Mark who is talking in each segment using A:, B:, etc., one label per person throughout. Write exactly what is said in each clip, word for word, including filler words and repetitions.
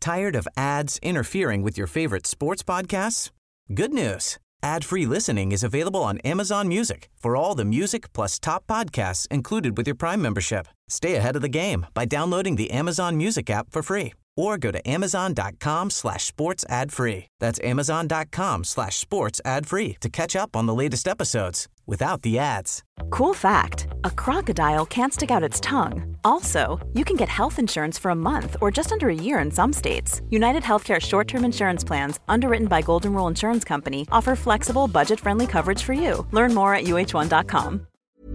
A: Tired of ads interfering with your favorite sports podcasts? Good news. Ad-free listening is available on Amazon Music for all the music plus top podcasts included with your Prime membership. Stay ahead of the game by downloading the Amazon Music app for free or go to amazon.com slash sports ad free. That's amazon.com slash sports ad free to catch up on the latest episodes without the ads.
B: Cool fact, a crocodile can't stick out its tongue. Also, you can get health insurance for a month or just under a year in some states. United Healthcare short-term insurance plans, underwritten by Golden Rule Insurance Company, offer flexible, budget-friendly coverage for you. Learn more at U H one dot com.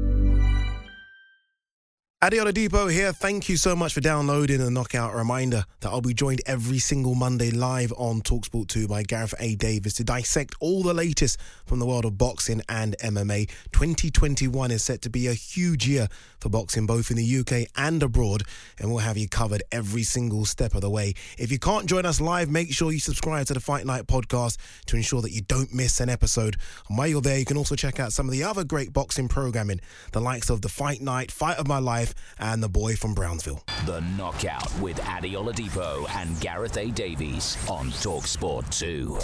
C: Ade Oladipo here. Thank you so much for downloading the Knockout. Reminder that I'll be joined every single Monday live on TalkSport two by Gareth A. Davis to dissect all the latest from the world of boxing and M M A. twenty twenty-one is set to be a huge year for boxing, both in the U K and abroad, and we'll have you covered every single step of the way. If you can't join us live, make sure you subscribe to the Fight Night podcast to ensure that you don't miss an episode. And while you're there, you can also check out some of the other great boxing programming, the likes of the Fight Night, Fight of My Life, and the boy from Brownsville.
D: The Knockout with Ade Oladipo and Gareth A. Davies on TalkSport two.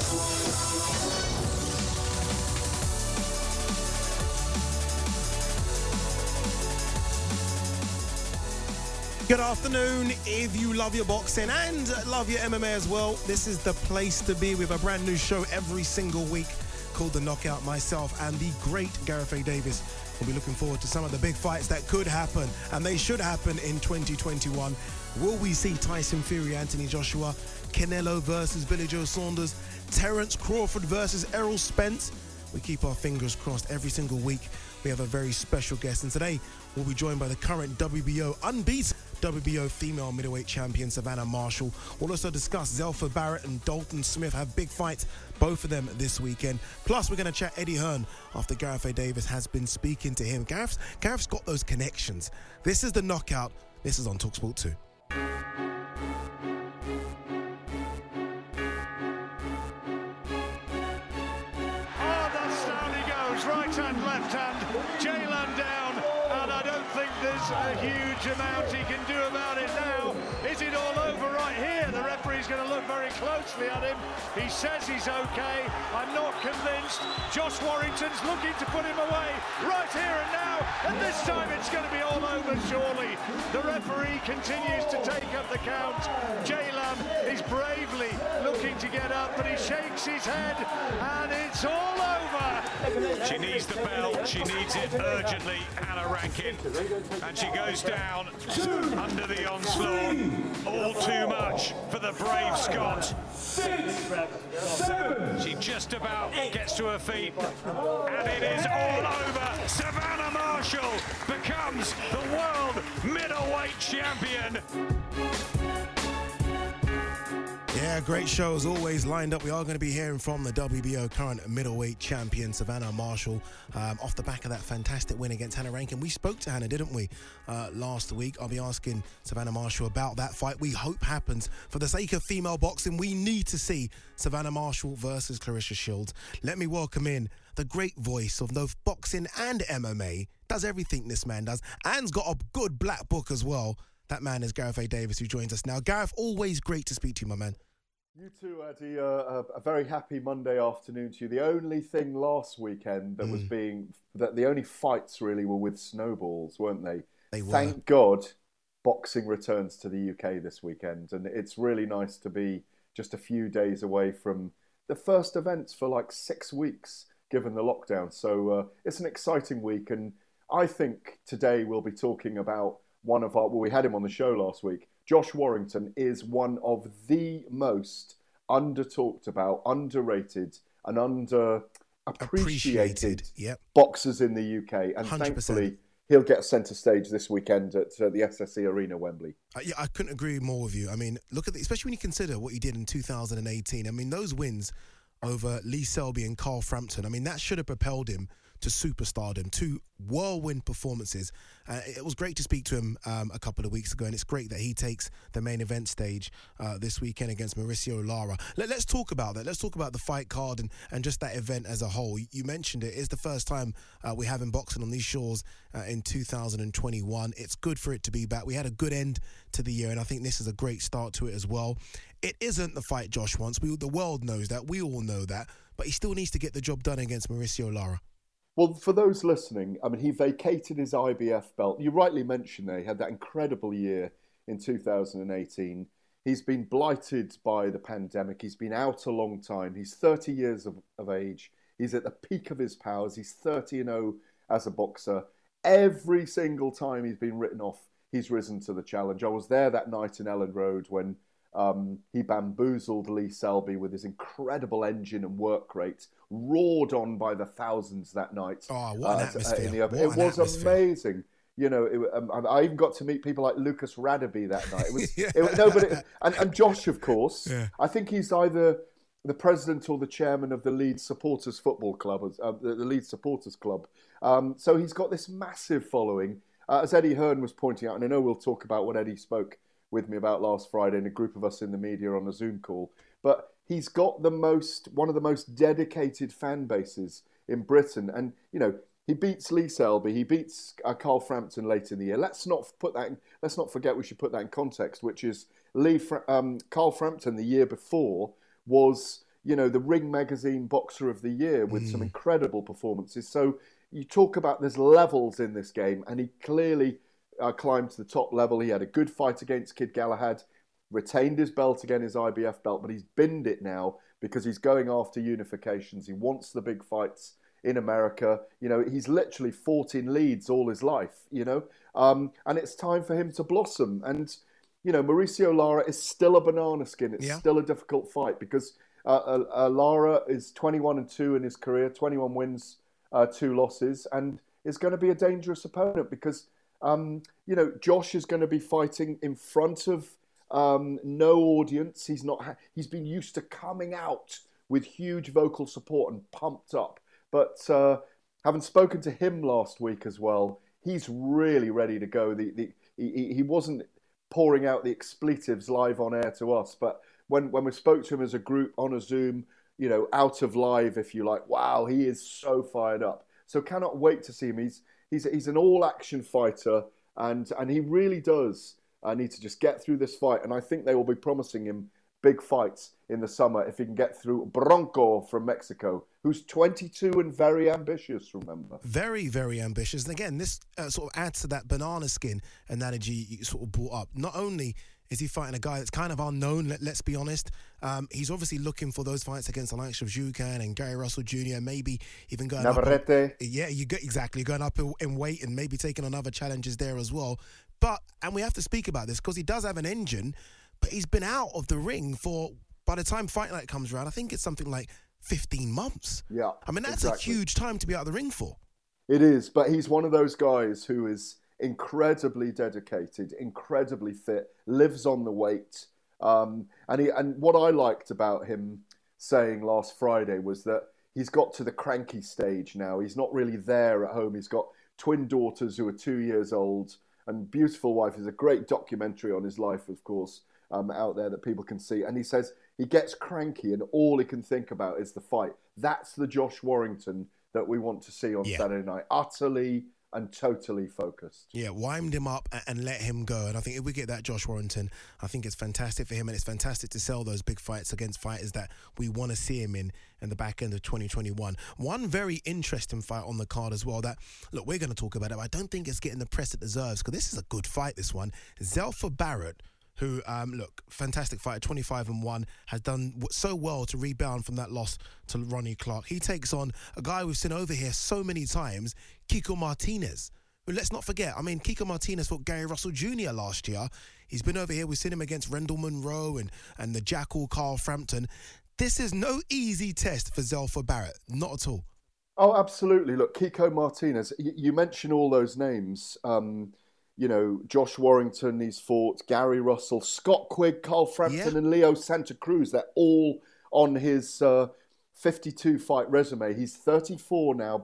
C: Good afternoon. If you love your boxing and love your M M A as well, this is the place to be with a brand new show every single week called The Knockout. Myself and the great Gareth A. Davis will be looking forward to some of the big fights that could happen, and they should happen in twenty twenty-one. Will we see Tyson Fury, Anthony Joshua, Canelo versus Billy Joe Saunders, Terence Crawford versus Errol Spence? We keep our fingers crossed every single week. We have a very special guest, and today we'll be joined by the current W B O unbeaten W B O female middleweight champion Savannah Marshall. We'll also discuss Zelfa Barrett and Dalton Smith have big fights, both of them this weekend. Plus, we're going to chat Eddie Hearn after Gareth A. Davis has been speaking to him. Gareth's, Gareth's got those connections. This is The Knockout. This is on TalkSport two.
E: Right hand, left hand, Jalen down, and I don't think there's a huge amount he can do about it now. Is it all over right here? The referee's going to look very closely at him. He says he's okay. I'm not convinced. Josh Warrington's looking to put him away right here and now, and this time it's going to be all over surely. The referee continues to take up the count. Jalen is bravely looking to get up, but he shakes his head, and it's all over.
F: She needs the belt, she needs it urgently, Hannah Rankin, and she goes down under the onslaught. All too much for the brave Scot. She just about gets to her feet, and it is all over. Savannah Marshall becomes the world middleweight champion.
C: Yeah, great show as always lined up. We are going to be hearing from the W B O current middleweight champion, Savannah Marshall, um, off the back of that fantastic win against Hannah Rankin. We spoke to Hannah, didn't we, uh, last week? I'll be asking Savannah Marshall about that fight we hope happens. For the sake of female boxing, we need to see Savannah Marshall versus Claressa Shields. Let me welcome in the great voice of both boxing and M M A. Does everything this man does, and's got a good black book as well. That man is Gareth A. Davis, who joins us now. Gareth, always great to speak to you, my man.
G: You too, Eddie. Uh, a very happy Monday afternoon to you. The only thing last weekend that mm. was being... that the only fights really were with snowballs, weren't they?
C: They were.
G: Thank God boxing returns to the U K this weekend. And it's really nice to be just a few days away from the first events for like six weeks, given the lockdown. So uh, it's an exciting week. And I think today we'll be talking about one of our... Well, we had him on the show last week. Josh Warrington is one of the most under-talked about, underrated and underappreciated
C: Appreciated, yep.
G: boxers in the U K. And
C: one hundred percent.
G: Thankfully, he'll get centre stage this weekend at uh, the S S E Arena, Wembley.
C: Uh, yeah, I couldn't agree more with you. I mean, look at the, especially when you consider what he did in two thousand eighteen. I mean, those wins over Lee Selby and Carl Frampton, I mean, that should have propelled him to superstardom, two whirlwind performances. Uh, it was great to speak to him um, a couple of weeks ago, and it's great that he takes the main event stage uh, this weekend against Mauricio Lara. Let, let's talk about that. Let's talk about the fight card and, and just that event as a whole. You mentioned it. It's the first time uh, we have him boxing on these shores uh, in two thousand twenty-one. It's good for it to be back. We had a good end to the year, and I think this is a great start to it as well. It isn't the fight Josh wants. We, the world knows that. We all know that. But he still needs to get the job done against Mauricio Lara.
G: Well, for those listening, I mean, he vacated his I B F belt. You rightly mentioned there, he had that incredible year in two thousand eighteen. He's been blighted by the pandemic. He's been out a long time. He's thirty years of, of age. He's at the peak of his powers. He's thirty and oh as a boxer. Every single time he's been written off, he's risen to the challenge. I was there that night in Ellen Road when Um, he bamboozled Lee Selby with his incredible engine and work rate, roared on by the thousands that night.
C: Oh, what an
G: uh,
C: atmosphere.
G: In the,
C: what
G: it
C: an
G: was
C: atmosphere.
G: amazing. You know, it, um, I even got to meet people like Lucas Radaby that night. It was,
C: yeah.
G: it, no, but it, and, and Josh, of course.
C: Yeah.
G: I think he's either the president or the chairman of the Leeds Supporters Football Club, uh, the, the Leeds Supporters Club. Um, so he's got this massive following. Uh, as Eddie Hearn was pointing out, and I know we'll talk about what Eddie spoke with me about last Friday and a group of us in the media on a Zoom call. But he's got the most, one of the most dedicated fan bases in Britain. And, you know, he beats Lee Selby, he beats uh, Carl Frampton late in the year. Let's not put that in, let's not forget, we should put that in context, which is Lee Fra- um, Carl Frampton the year before was, you know, the Ring Magazine Boxer of the Year with mm. some incredible performances. So you talk about there's levels in this game, and he clearly Uh, climbed to the top level. He had a good fight against Kid Galahad, retained his belt again, his I B F belt, but he's binned it now because he's going after unifications. He wants the big fights in America. You know, he's literally fought in Leeds all his life, you know, um, and it's time for him to blossom. And, you know, Mauricio Lara is still a banana skin. It's
C: yeah.
G: still a difficult fight because uh, uh, uh, Lara is twenty-one and two in his career, twenty-one wins, uh, two losses, and is going to be a dangerous opponent because Um, you know, Josh is going to be fighting in front of um, no audience. He's not. Ha- he's been used to coming out with huge vocal support and pumped up. But uh, having spoken to him last week as well, he's really ready to go. The, the he, he wasn't pouring out the expletives live on air to us, but when when we spoke to him as a group on a Zoom, you know, out of live, if you like, wow, he is so fired up. So cannot wait to see him. He's He's he's an all-action fighter, and and he really does uh, need to just get through this fight. And I think they will be promising him big fights in the summer if he can get through Bronco from Mexico, who's twenty-two and very ambitious, remember.
C: Very, very ambitious. And again, this uh, sort of adds to that banana skin analogy you sort of brought up. Not only is he fighting a guy that's kind of unknown, let, let's be honest. Um, he's obviously looking for those fights against the likes of Jukan and Gary Russell Junior, maybe even going
G: Navarrete.
C: up. In, yeah, you get exactly going up in, in weight and maybe taking on other challenges there as well. But, and we have to speak about this because he does have an engine, but he's been out of the ring for, by the time Fight Night comes around, I think it's something like fifteen months.
G: Yeah.
C: I mean, that's
G: exactly.
C: a huge time to be out of the ring for.
G: It is, but he's one of those guys who is incredibly dedicated, incredibly fit, lives on the weight. Um, and he, and what I liked about him saying last Friday was that he's got to the cranky stage now. He's not really there at home. He's got twin daughters who are two years old and beautiful wife. There's a great documentary on his life, of course, um, out there that people can see. And he says he gets cranky and all he can think about is the fight. That's the Josh Warrington that we want to see on yeah. Saturday night. Utterly and totally focused.
C: Yeah, wind him up and let him go. And I think if we get that Josh Warrington, I think it's fantastic for him, and it's fantastic to sell those big fights against fighters that we want to see him in in the back end of twenty twenty-one. One very interesting fight on the card as well that, look, we're going to talk about it, but I don't think it's getting the press it deserves because this is a good fight, this one. Zelfa Barrett, who, um, look, fantastic fighter, twenty-five and one, has done so well to rebound from that loss to Ronnie Clark. He takes on a guy we've seen over here so many times, Kiko Martinez. Who, let's not forget, I mean, Kiko Martinez fought Gary Russell Junior last year. He's been over here. We've seen him against Rendell Monroe and, and the Jackal Carl Frampton. This is no easy test for Zelfa Barrett, not at all.
G: Oh, absolutely. Look, Kiko Martinez, you, you mention all those names. Um, you know, Josh Warrington, he's fought, Gary Russell, Scott Quigg, Carl Frampton, yeah. and Leo Santa Cruz. They're all on his uh, fifty-two fight resume. He's thirty-four now, but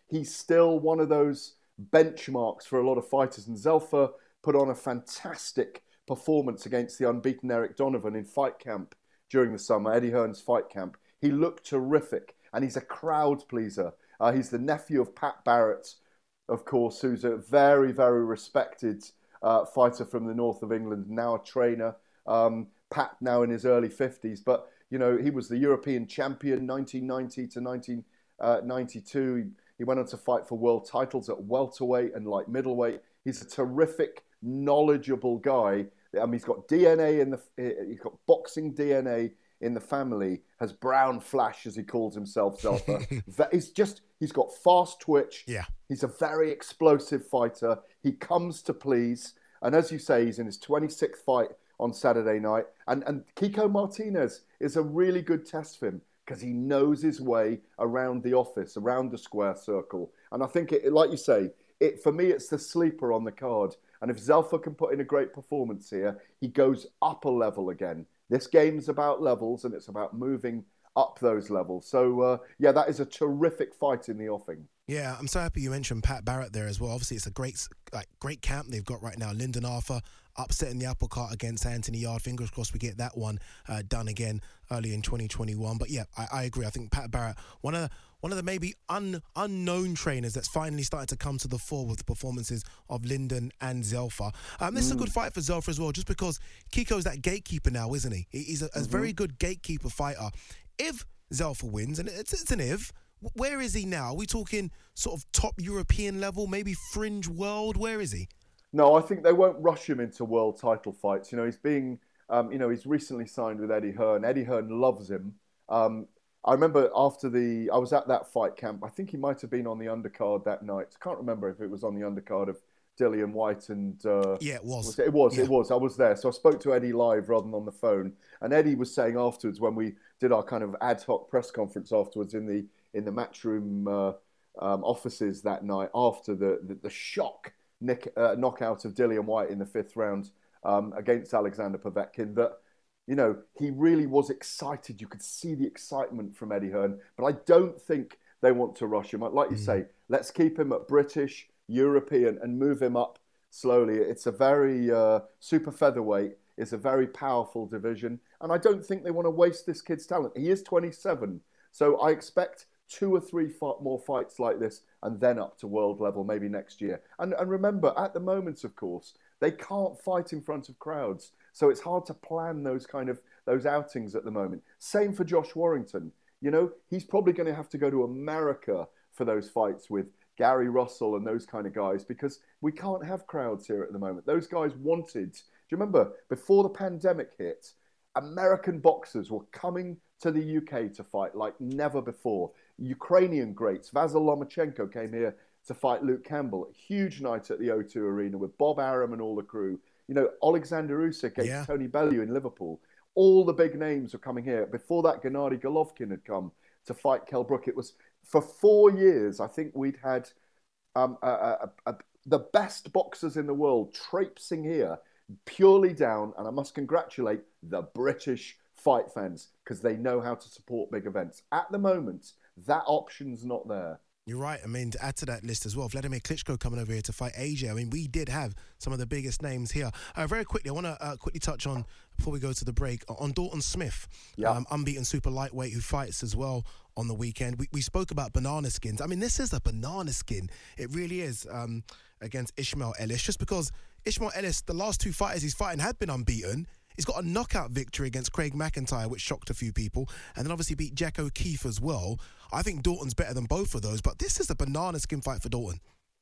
G: he's still one of those benchmarks for a lot of fighters. And Zelfa put on a fantastic performance against the unbeaten Eric Donovan in fight camp during the summer, Eddie Hearn's fight camp. He looked terrific, and he's a crowd pleaser. Uh, he's the nephew of Pat Barrett, of course, who's a very, very respected uh, fighter from the north of England, now a trainer. Um, Pat now in his early fifties, but, you know, he was the European champion nineteen ninety to nineteen ninety-two. He, he went on to fight for world titles at welterweight and light middleweight. He's a terrific, knowledgeable guy. I mean, he's got D N A in the, he's got boxing D N A in the family, has brown flash, as he calls himself, Zelfa. He's just, he's got fast twitch.
C: Yeah.
G: He's a very explosive fighter. He comes to please. And as you say, he's in his twenty-sixth fight on Saturday night. And, and Kiko Martinez is a really good test for him because he knows his way around the office, around the square circle. And I think, it, like you say, it for me, it's the sleeper on the card. And if Zelfa can put in a great performance here, he goes up a level again. This game's about levels, and it's about moving up those levels. So, uh, yeah, that is a terrific fight in the offing.
C: Yeah, I'm so happy you mentioned Pat Barrett there as well. Obviously, it's a great like great camp they've got right now. Lyndon Arthur upsetting the apple cart against Anthony Yard. Fingers crossed we get that one uh, done again early in twenty twenty-one. But yeah, I, I agree. I think Pat Barrett, one of the, one of the maybe un, unknown trainers that's finally started to come to the fore with the performances of Lyndon and Zelfa. Um, this mm. is a good fight for Zelfa as well, just because Kiko's that gatekeeper now, isn't he? He's a, a mm-hmm. very good gatekeeper fighter. If Zelfa wins, and it's, it's an if, where is he now? Are we talking sort of top European level, maybe fringe world? Where is he?
G: No, I think they won't rush him into world title fights. You know, he's being, um, you know, he's recently signed with Eddie Hearn. Eddie Hearn loves him. Um, I remember after the, I was at that fight camp. I think he might have been on the undercard that night. I can't remember if it was on the undercard of Dillian Whyte and... Uh,
C: yeah, it was.
G: was it, it was,
C: yeah.
G: it was. I was there. So I spoke to Eddie live rather than on the phone. And Eddie was saying afterwards, when we did our kind of ad hoc press conference afterwards in the in the Matchroom uh, um, offices that night after the, the, the shock nick, uh, knockout of Dillian Whyte in the fifth round um, against Alexander Povetkin, that, you know, he really was excited. You could see the excitement from Eddie Hearn. But I don't think they want to rush him. Like you mm. say, let's keep him at British, European, and move him up slowly. It's a very uh, super featherweight. It's a very powerful division. And I don't think they want to waste this kid's talent. He is twenty-seven. So I expect two or three fight, more fights like this and then up to world level maybe next year. And, and remember, at the moment, of course, they can't fight in front of crowds. So it's hard to plan those kind of those outings at the moment. Same for Josh Warrington. You know, he's probably going to have to go to America for those fights with Gary Russell and those kind of guys, because we can't have crowds here at the moment. Those guys wanted... Do you remember, before the pandemic hit, American boxers were coming to the U K to fight like never before. Ukrainian greats, Vasyl Lomachenko came here to fight Luke Campbell. Huge night at the O two Arena with Bob Arum and all the crew. You know, Alexander Usyk against yeah. Tony Bellew in Liverpool. All the big names were coming here. Before that, Gennady Golovkin had come to fight Kell Brook. It was, for four years, I think we'd had um, a, a, a, the best boxers in the world traipsing here, purely down, and I must congratulate the British fight fans because they know how to support big events. At the moment, that option's not there.
C: You're right. I mean, to add to that list as well, Vladimir Klitschko coming over here to fight A J. I mean, we did have some of the biggest names here. Uh, very quickly, I want to uh, quickly touch on, before we go to the break, on Dalton Smith,
G: yeah.
C: um, unbeaten super lightweight who fights as well on the weekend. We, we spoke about banana skins. I mean, this is a banana skin. It really is, um, against Ishmael Ellis, just because Ishmael Ellis, the last two fighters he's fighting had been unbeaten. He's got a knockout victory against Craig McIntyre, which shocked a few people, and then obviously beat Jack O'Keefe as well. I think Dalton's better than both of those, but this is a banana skin fight for Dalton.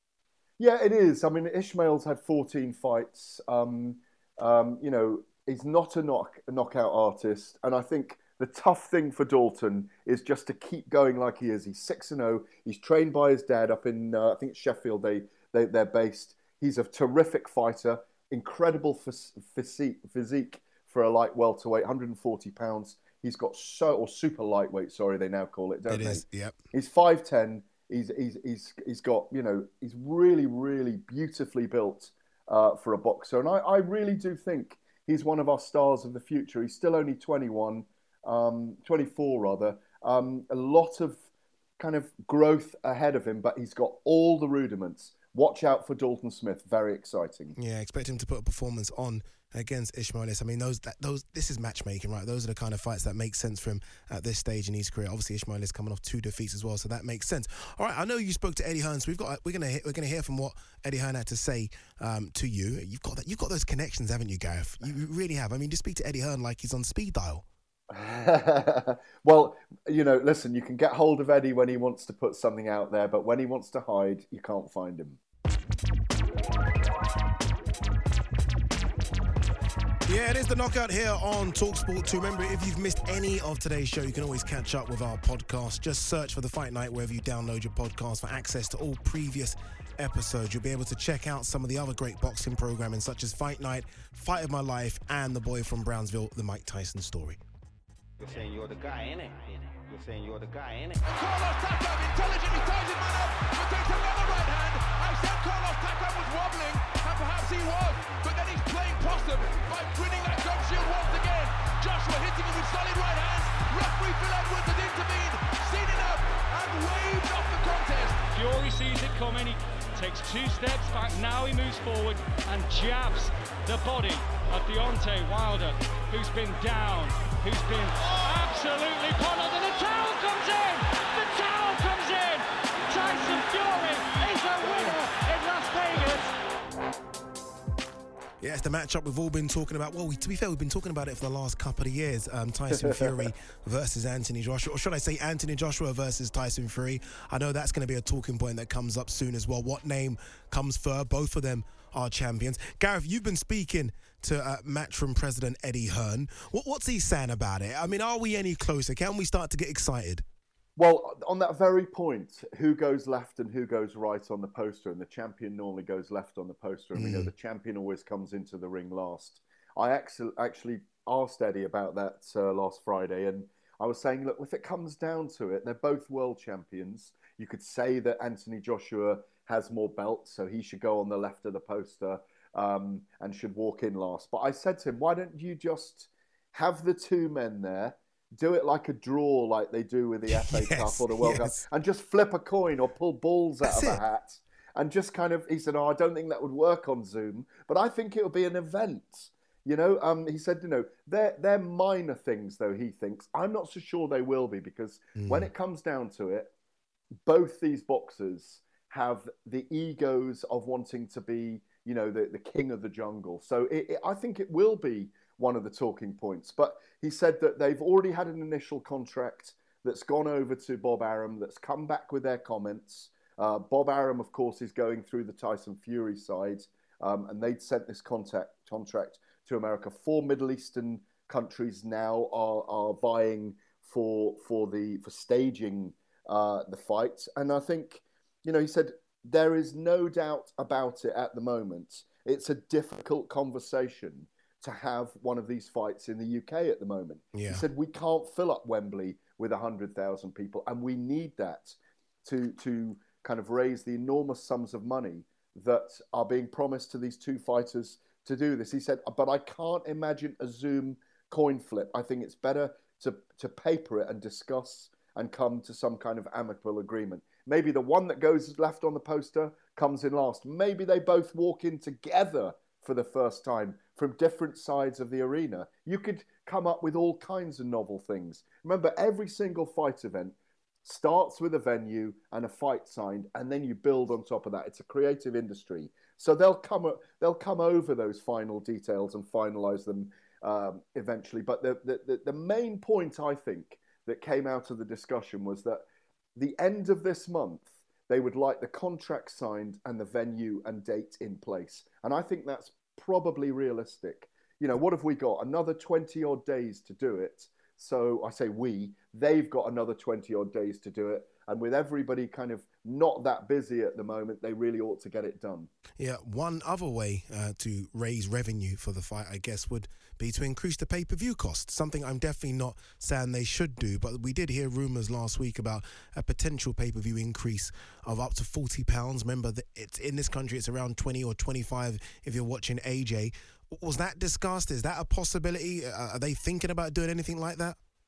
G: Yeah, it is. I mean, Ishmael's had fourteen fights. Um, um, you know, he's not a, knock, a knockout artist, and I think the tough thing for Dalton is just to keep going like he is. He's six and oh. He's trained by his dad up in, uh, I think it's Sheffield, they, they, they're based. He's a terrific fighter. Incredible physique, physique for a light welterweight, one hundred forty pounds. He's got so, or super lightweight, sorry, they now call it, don't
C: it
G: they?
C: It is, yep.
G: He's five ten. He's he's he's he's got, you know, he's really, really beautifully built uh, for a boxer. And I, I really do think he's one of our stars of the future. He's still only twenty-one, um, twenty-four rather. Um, a lot of kind of growth ahead of him, but he's got all the rudiments. Watch out for Dalton Smith. Very exciting.
C: Yeah, expect him to put a performance on against Ismailis. I mean, those that those this is matchmaking, right? Those are the kind of fights that make sense for him at this stage in his career. Obviously, Ismailis coming off two defeats as well, so that makes sense. All right, I know you spoke to Eddie Hearn, so we've got we're gonna hear, we're gonna hear from what Eddie Hearn had to say um, to you. You've got that. You've got those connections, haven't you, Gareth? You, you really have. I mean, you speak to Eddie Hearn like he's on speed dial.
G: Well, you know, listen, you can get hold of Eddie when he wants to put something out there, but when he wants to hide, you can't find him.
C: Yeah, it is the knockout here on TalkSport two. Remember, if you've missed any of today's show, you can always catch up with our podcast. Just search for The Fight Night wherever you download your podcast for access to all previous episodes. You'll be able to check out some of the other great boxing programming, such as Fight Night, Fight of My Life, and The Boy from Brownsville, The Mike Tyson Story.
H: You're saying you're the guy, innit? You're saying you're the guy, innit?
E: Carlos Takam intelligently ties his man up, but takes another right hand. I said Carlos Takam was wobbling, and perhaps he was, but then he's playing possum by winning that gum shield once again. Joshua hitting him with solid right hands. Referee Phil Edwards has intervened, seen it up, and waved off the contest.
I: Fury sees it coming. He takes two steps back. Now he moves forward and jabs the body of Deontay Wilder, who's been down, who's been absolutely ponned, and the towel comes in! The towel comes in! Tyson Fury is a winner in Las Vegas!
C: Yeah, it's the matchup we've all been talking about. Well, we, to be fair, we've been talking about it for the last couple of years. Um, Tyson Fury versus Anthony Joshua. Or should I say Anthony Joshua versus Tyson Fury? I know that's going to be a talking point that comes up soon as well. What name comes first? Both of them are champions. Gareth, you've been speaking to uh, Matchroom President Eddie Hearn. What, what's he saying about it? I mean, are we any closer? Can we start to get excited?
G: Well, on that very point, who goes left and who goes right on the poster? And the champion normally goes left on the poster, and mm. we know the champion always comes into the ring last. I actually asked Eddie about that uh, last Friday, and I was saying, look, if it comes down to it, they're both world champions. You could say that Anthony Joshua has more belts, so he should go on the left of the poster um, and should walk in last. But I said to him, why don't you just have the two men there, do it like a draw like they do with the F A yes, Cup or the World yes. Cup, and just flip a coin or pull balls out That's of it. a hat. And just kind of, he said, oh, I don't think that would work on Zoom, but I think it'll be an event. You know, um, he said, you know, they're, they're minor things, though, he thinks. I'm not so sure they will be, because mm. when it comes down to it, both these boxers have the egos of wanting to be, you know, the, the king of the jungle. So it, it, I think it will be one of the talking points. But he said that they've already had an initial contract that's gone over to Bob Arum, that's come back with their comments. Uh, Bob Arum, of course, is going through the Tyson Fury side, um, and they'd sent this contact, contract to America. Four Middle Eastern countries now are, are vying for for the for staging uh, the fight. And I think, you know, he said, there is no doubt about it at the moment. It's a difficult conversation to have one of these fights in the U K at the moment. Yeah. He said, we can't fill up Wembley with one hundred thousand people, and we need that to to kind of raise the enormous sums of money that are being promised to these two fighters to do this. He said, but I can't imagine a Zoom coin flip. I think it's better to, to paper it and discuss and come to some kind of amicable agreement. Maybe the one that goes left on the poster comes in last. Maybe they both walk in together for the first time from different sides of the arena. You could come up with all kinds of novel things. Remember, every single fight event starts with a venue and a fight signed, and then you build on top of that. It's a creative industry. So they'll come they'll come over those final details and finalize them um, eventually. But the, the, the main point, I think, that came out of the discussion was that the end of this month, they would like the contract signed and the venue and date in place. And I think that's probably realistic. You know, what have we got? Another twenty odd days to do it. So I say we, they've got another twenty odd days to do it. And with everybody kind of not that busy at the moment, they really ought to get it done.
C: Yeah, one other way uh, to raise revenue for the fight, I guess, would be to increase the pay-per-view cost, something I'm definitely not saying they should do. But we did hear rumours last week about a potential pay-per-view increase of up to forty pounds. Remember, that it's in this country, it's around twenty or twenty-five if you're watching A J. Was that discussed? Is that a possibility? Uh, are they thinking about doing anything like that?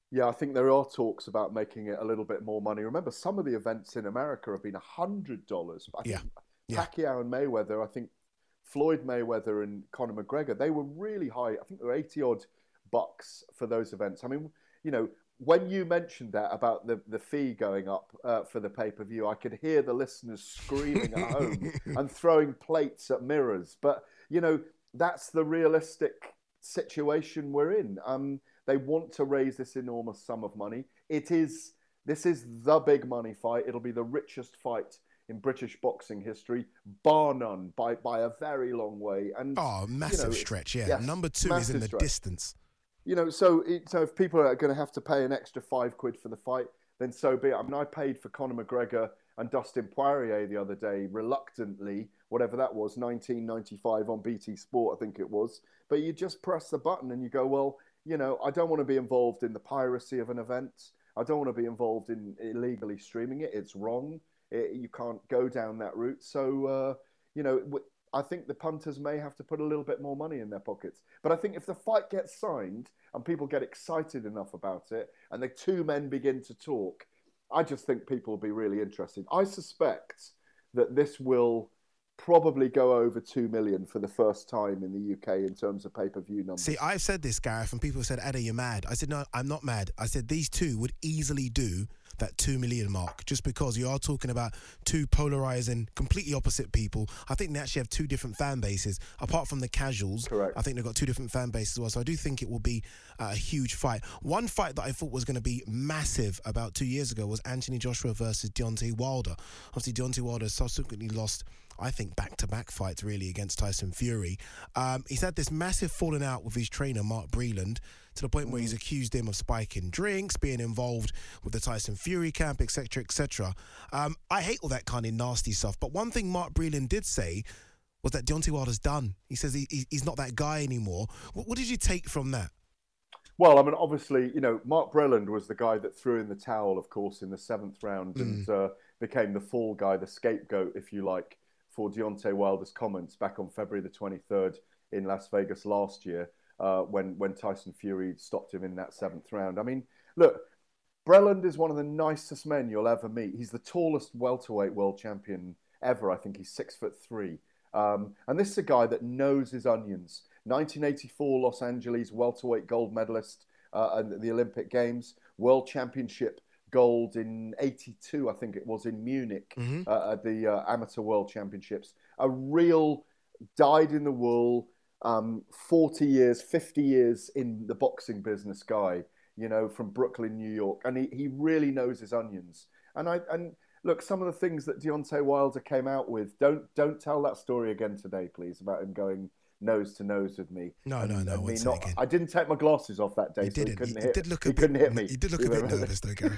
G: Yeah, I think there are talks about making it a little bit more money. Remember, some of the events in America have been one hundred dollars. I think
C: Yeah.
G: Pacquiao
C: Yeah.
G: and Mayweather, I think Floyd Mayweather and Conor McGregor, they were really high. I think they were eighty odd bucks for those events. I mean, you know, when you mentioned that about the, the fee going up uh, for the pay-per-view, I could hear the listeners screaming at home and throwing plates at mirrors. But, you know, that's the realistic situation we're in. Um, they want to raise this enormous sum of money. It is, this is the big money fight. It'll be the richest fight in British boxing history, bar none, by, by a very long way. And
C: oh, massive
G: you know,
C: stretch, yeah.
G: Yes,
C: Number two is in the
G: stretch.
C: distance.
G: You know, so it, so if people are going to have to pay an extra five quid for the fight, then so be it. I mean, I paid for Conor McGregor and Dustin Poirier the other day, reluctantly, whatever that was, nineteen ninety-five on B T Sport, I think it was. But you just press the button and you go, well, you know, I don't want to be involved in the piracy of an event. I don't want to be involved in illegally streaming it. It's wrong. It, you can't go down that route. So, uh, you know, I think the punters may have to put a little bit more money in their pockets. But I think if the fight gets signed and people get excited enough about it and the two men begin to talk, I just think people will be really interested. I suspect that this will probably go over two million for the first time in the U K in terms of pay-per-view numbers.
C: See, I've said this, Gareth, and people said, Eddie, you're mad. I said, no, I'm not mad. I said these two would easily do that two million mark, just because you are talking about two polarizing, completely opposite people. I think they actually have two different fan bases, apart from the casuals.
G: Correct.
C: I think they've got two different fan bases as well. So I do think it will be uh, a huge fight. One fight that I thought was going to be massive about two years ago was Anthony Joshua versus Deontay Wilder. Obviously, Deontay Wilder subsequently lost, I think, back-to-back fights, really, against Tyson Fury. Um, he's had this massive falling out with his trainer, Mark Breland, to the point where he's accused him of spiking drinks, being involved with the Tyson Fury camp, et cetera, et cetera. Um, I hate all that kind of nasty stuff. But one thing Mark Breland did say was that Deontay Wilder's done. He says he, he, he's not that guy anymore. What, what did you take from that?
G: Well, I mean, obviously, you know, Mark Breland was the guy that threw in the towel, of course, in the seventh round mm. and uh, became the fall guy, the scapegoat, if you like, for Deontay Wilder's comments back on February the twenty-third in Las Vegas last year uh, when, when Tyson Fury stopped him in that seventh round. I mean, look, Breland is one of the nicest men you'll ever meet. He's the tallest welterweight world champion ever. I think he's six foot three. Um, and this is a guy that knows his onions. nineteen eighty-four Los Angeles welterweight gold medalist uh, at the Olympic Games, world championship gold in eighty-two, I think it was, in Munich mm-hmm. uh, at the uh, Amateur World Championships. A real dyed-in-the-wool, um, forty years, fifty years in the boxing business guy, you know, from Brooklyn, New York. And he, he really knows his onions. And I and look, some of the things that Deontay Wilder came out with, don't don't tell that story again today, please, about him going nose to nose with me.
C: No,
G: and,
C: no, no.
G: and
C: I,
G: me not,
C: again.
G: I didn't take my glasses off that day,
C: he
G: so
C: didn't.
G: he couldn't
C: he,
G: hit.
C: He, did look
G: he
C: a
G: couldn't
C: bit,
G: hit me.
C: He did look a bit nervous, though, Gareth.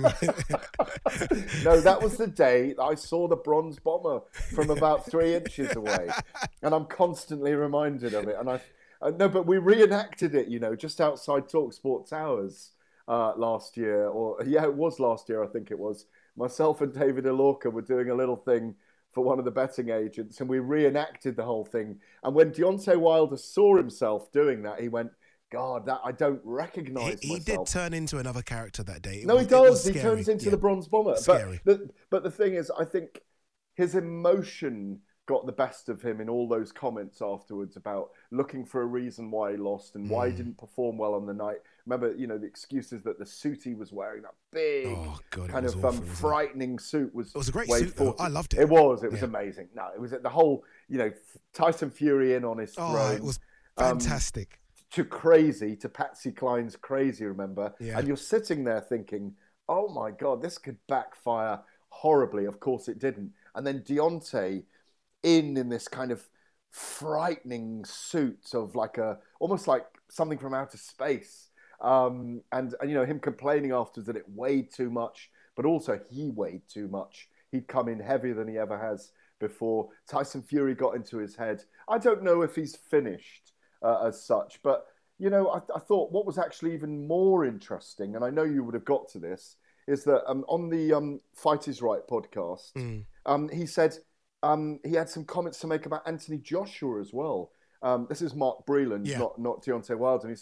G: No, that was the day I saw the bronze bomber from about three inches away, and I'm constantly reminded of it. And I, uh, no, but we reenacted it, you know, just outside TalkSport Towers uh, last year, or yeah, it was last year, I think it was. Myself and David Alorca were doing a little thing for one of the betting agents, and we reenacted the whole thing. And when Deontay Wilder saw himself doing that, he went, God, that I don't recognise
C: he, he
G: myself.
C: He did turn into another character that day. It
G: no,
C: was,
G: he does. He
C: scary.
G: turns into
C: yeah.
G: the bronze bomber.
C: Scary.
G: But the, but the thing is, I think his emotion got the best of him in all those comments afterwards about looking for a reason why he lost and why mm. he didn't perform well on the night. Remember, you know, the excuses that the suit he was wearing, that big
C: oh, God,
G: kind of
C: awful,
G: um, frightening it? suit was
C: It was a great
G: Wade
C: suit, though. I loved it.
G: It was. It was
C: yeah.
G: amazing. No, it was the whole, you know, Tyson Fury in on his
C: oh,
G: throne.
C: it was fantastic.
G: Um, to Crazy, to Patsy Cline's Crazy, remember?
C: Yeah.
G: And you're sitting there thinking, oh my God, this could backfire horribly. Of course it didn't. And then Deontay in in this kind of frightening suit of like a, almost like something from outer space. Um, and, and, you know, him complaining afterwards that it weighed too much, but also he weighed too much. He'd come in heavier than he ever has before. Tyson Fury got into his head. I don't know if he's finished uh, as such, but, you know, I, I thought what was actually even more interesting, and I know you would have got to this, is that um, on the um, Fight Is Right podcast, mm. um, he said um, he had some comments to make about Anthony Joshua as well. Um, this is Mark Breland, yeah. not not Deontay Wilder. And he's saying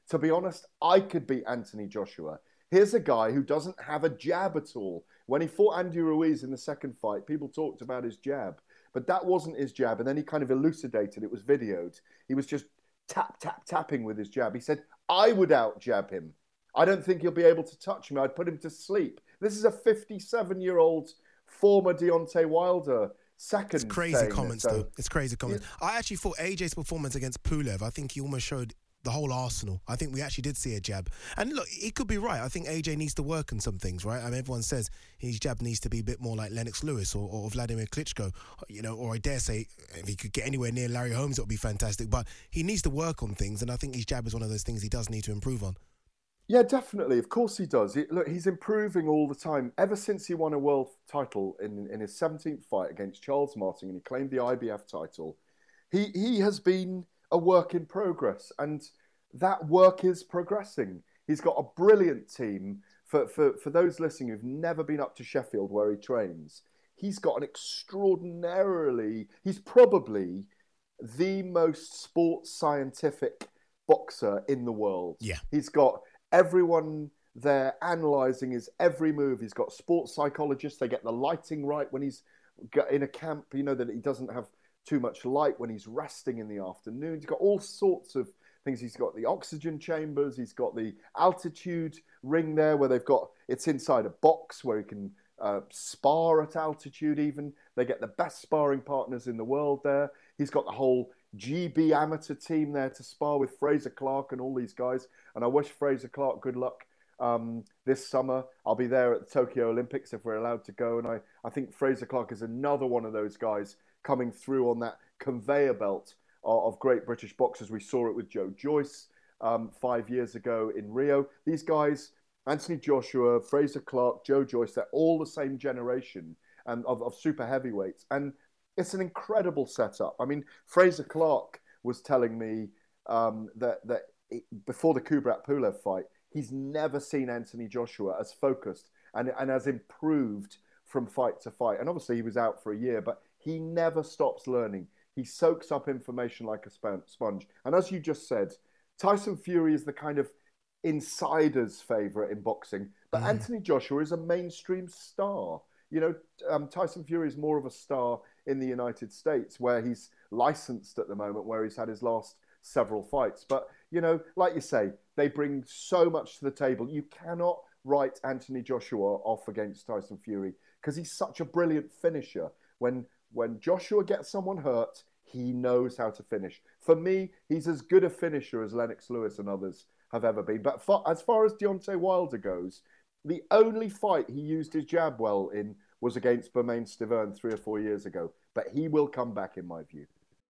G: to be honest, I could beat Anthony Joshua. Here's a guy who doesn't have a jab at all. When he fought Andy Ruiz in the second fight, people talked about his jab, but that wasn't his jab. And then he kind of elucidated, it was videoed. He was just tap, tap, tapping with his jab. He said, I would out-jab him. I don't think he'll be able to touch me. I'd put him to sleep. This is a fifty-seven-year-old former Deontay Wilder second.
C: It's crazy comments,
G: it, so.
C: though. It's crazy comments. Yeah. I actually thought A J's performance against Pulev, I think he almost showed the whole arsenal. I think we actually did see a jab. And look, he could be right. I think A J needs to work on some things, right? I mean, everyone says his jab needs to be a bit more like Lennox Lewis or, or Vladimir Klitschko, you know, or I dare say if he could get anywhere near Larry Holmes, it would be fantastic. But he needs to work on things, and I think his jab is one of those things he does need to improve on.
G: Yeah, definitely. Of course he does. He, look, he's improving all the time. Ever since he won a world title in, in his seventeenth fight against Charles Martin and he claimed the I B F title, he, he has been a work in progress. And that work is progressing. He's got a brilliant team. For, for, for those listening who've never been up to Sheffield where he trains, he's got an extraordinarily... He's probably the most sports scientific boxer in the world.
C: Yeah.
G: He's got everyone there analysing his every move. He's got sports psychologists. They get the lighting right when he's in a camp, you know, that he doesn't have too much light when he's resting in the afternoon. He's got all sorts of things. He's got the oxygen chambers. He's got the altitude ring there where they've got, it's inside a box where he can uh, spar at altitude even. They get the best sparring partners in the world there. He's got the whole G B amateur team there to spar with Fraser Clark and all these guys. And I wish Fraser Clark good luck um, this summer. I'll be there at the Tokyo Olympics if we're allowed to go. And I, I think Fraser Clark is another one of those guys coming through on that conveyor belt of great British boxers. We saw it with Joe Joyce um, five years ago in Rio. These guys, Anthony Joshua, Fraser Clark, Joe Joyce, they're all the same generation and of, of super heavyweights. And it's an incredible setup. I mean, Fraser Clark was telling me um, that, that it, before the Kubrat Pulev fight, he's never seen Anthony Joshua as focused and, and as improved from fight to fight. And obviously he was out for a year, but he never stops learning. He soaks up information like a sponge. And as you just said, Tyson Fury is the kind of insider's favourite in boxing. But mm. Anthony Joshua is a mainstream star. You know, um, Tyson Fury is more of a star in the United States, where he's licensed at the moment, where he's had his last several fights. But, you know, like you say, they bring so much to the table. You cannot write Anthony Joshua off against Tyson Fury because he's such a brilliant finisher. When When Joshua gets someone hurt, he knows how to finish. For me, he's as good a finisher as Lennox Lewis and others have ever been. But for, as far as Deontay Wilder goes, the only fight he used his jab well in was against Bermane Stiverne three or four years ago. But he will come back, in my view.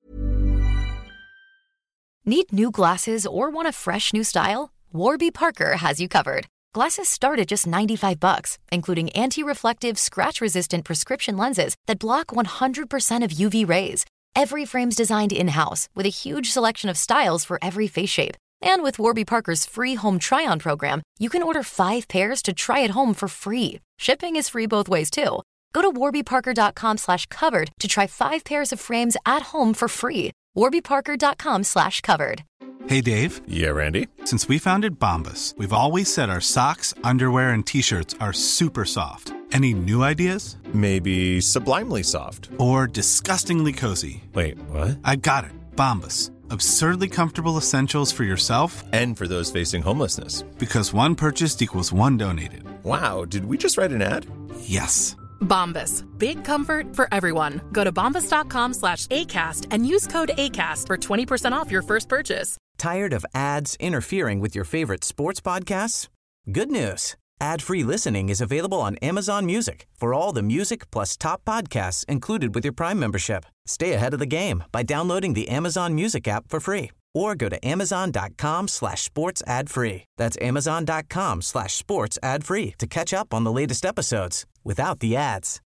J: Need new glasses or want a fresh new style? Warby Parker has you covered. Glasses start at just ninety-five bucks, including anti-reflective, scratch-resistant prescription lenses that block one hundred percent of U V rays. Every frame's designed in-house with a huge selection of styles for every face shape. And with Warby Parker's free home try-on program, you can order five pairs to try at home for free. Shipping is free both ways, too. Go to warbyparker.com slash covered to try five pairs of frames at home for free. warbyparker.com slash covered.
K: Hey, Dave.
L: Yeah, Randy.
K: Since we founded Bombas, we've always said our socks, underwear, and T-shirts are super soft. Any new ideas?
L: Maybe sublimely soft.
K: Or disgustingly cozy.
L: Wait, what?
K: I got it. Bombas. Absurdly comfortable essentials for yourself
L: and for those facing homelessness.
K: Because one purchased equals one donated.
L: Wow, did we just write an ad?
K: Yes.
M: Bombas. Big comfort for everyone. Go to bombas.com slash ACAST and use code ACAST for twenty percent off your first purchase.
A: Tired of ads interfering with your favorite sports podcasts? Good news. Ad-free listening is available on Amazon Music for all the music plus top podcasts included with your Prime membership. Stay ahead of the game by downloading the Amazon Music app for free or go to amazon.com slash sports ad free. That's amazon.com slash sports ad free to catch up on the latest episodes without the ads.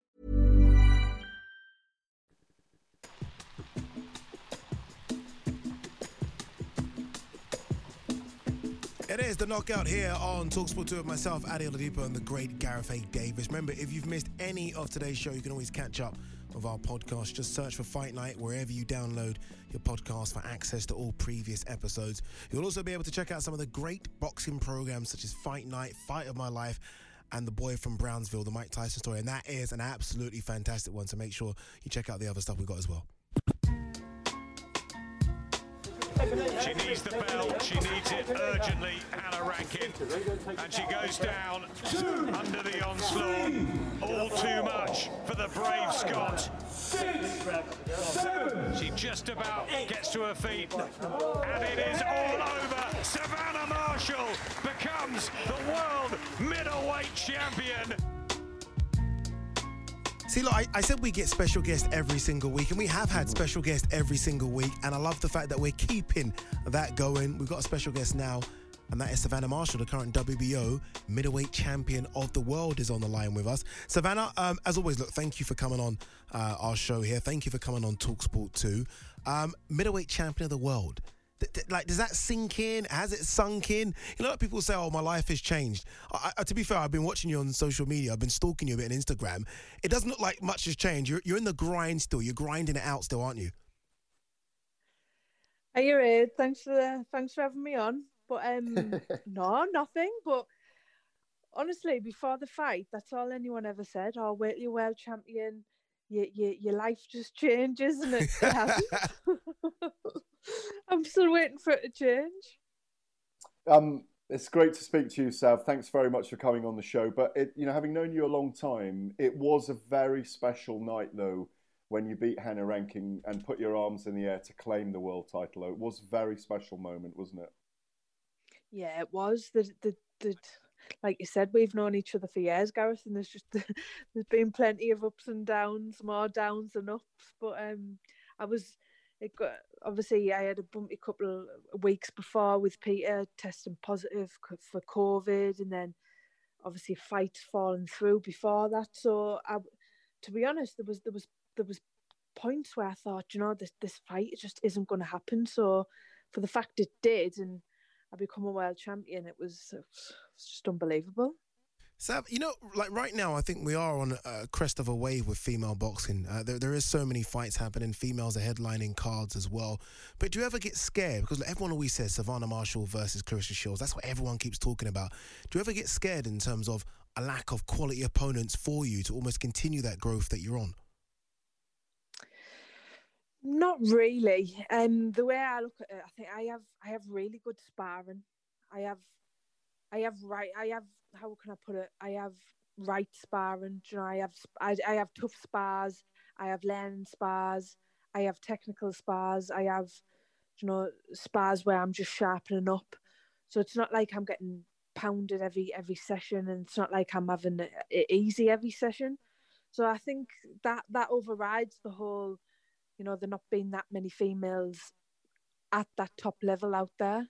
C: It is the knockout here on TalkSport two with myself, Adi Oladipo, and the great Gareth A. Davis. Remember, if you've missed any of today's show, you can always catch up with our podcast. Just search for Fight Night wherever you download your podcast for access to all previous episodes. You'll also be able to check out some of the great boxing programs such as Fight Night, Fight of My Life, and The Boy from Brownsville, the Mike Tyson story. And that is an absolutely fantastic one, so make sure you check out the other stuff we've got as well.
F: She needs the belt, she needs it urgently, Hannah Rankin, and she goes down under the onslaught. All too much for the brave Scot. She just about gets to her feet, and it is all over. Savannah Marshall becomes the world middleweight champion.
C: See, look, I, I said we get special guests every single week, and we have had special guests every single week, and I love the fact that we're keeping that going. We've got a special guest now, and that is Savannah Marshall, the current W B O middleweight champion of the world, is on the line with us. Savannah, um, as always, look, thank you for coming on uh, our show here. Thank you for coming on TalkSport two. Um, middleweight champion of the world. Like, does that sink in? Has it sunk in? You know, like people say, oh, my life has changed. I, I, to be fair, I've been watching you on social media. I've been stalking you a bit on Instagram. It doesn't look like much has changed. You're, you're in the grind still. You're grinding it out still, aren't you?
N: Hey, you're here. Thanks for, the, thanks for having me on. But um, no, nothing. But honestly, before the fight, that's all anyone ever said. Oh, wait till you're world champion. Your, your, your life just changes, and it, it hasn't. I'm still waiting for it to change.
G: Um, it's great to speak to you, Sav. Thanks very much for coming on the show. But it, you know, having known you a long time, it was a very special night, though, when you beat Hannah Rankin and put your arms in the air to claim the world title. It was a very special moment, wasn't it?
N: Yeah, it was. The the the. Like you said, we've known each other for years, Gareth, and there's just there's been plenty of ups and downs, more downs than ups. But um, I was, it got, obviously, I had a bumpy couple of weeks before with Peter testing positive for COVID, and then obviously fights falling through before that. So, I, to be honest, there was there was there was points where I thought, you know, this this fight just isn't going to happen. So, for the fact it did, and I become a world champion, it was, it was just unbelievable.
C: Sav, you know, like right now, I think we are on a crest of a wave with female boxing. Uh, there, there is so many fights happening. Females are headlining cards as well. But do you ever get scared? Because everyone always says Savannah Marshall versus Claressa Shields. That's what everyone keeps talking about. Do you ever get scared in terms of a lack of quality opponents for you to almost continue that growth that you're on?
N: Not really. Um, the way I look at it, I think I have I have really good sparring. I have, I have right. I have how can I put it? I have right sparring. You know, I have I, I have tough spars. I have learning spars. I have technical spars. I have, you know, spars where I'm just sharpening up. So it's not like I'm getting pounded every every session, and it's not like I'm having it easy every session. So I think that that overrides the whole, you know, there not being that many females at that top level out there.